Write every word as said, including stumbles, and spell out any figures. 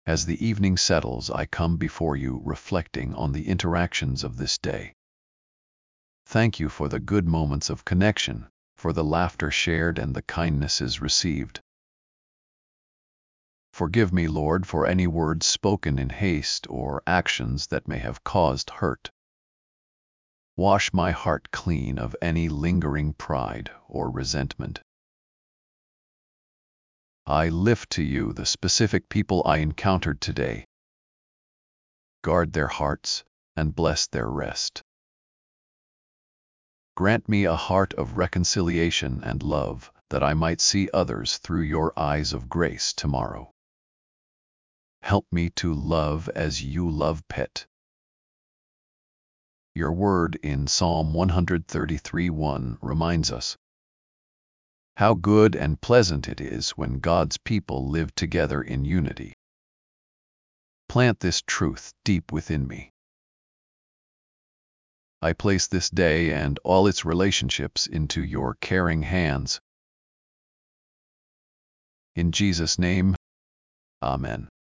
As the evening settles, I come before you reflecting on the interactions of this day. Thank you for the good moments of connection, for the laughter shared and the kindnesses received. Forgive me, Lord, for any words spoken in haste or actions that may have caused hurt. Wash my heart clean of any lingering pride or resentment. I lift to you the specific people I encountered today. Guard their hearts and bless their rest. Grant me a heart of reconciliation and love, that I might see others through your eyes of grace tomorrow. Help me to love as you love Pet. Your word in Psalm one thirty-three one reminds us how good and pleasant it is when God's people live together in unity. Plant this truth deep within me. I place this day and all its relationships into your caring hands. In Jesus' name, Amen.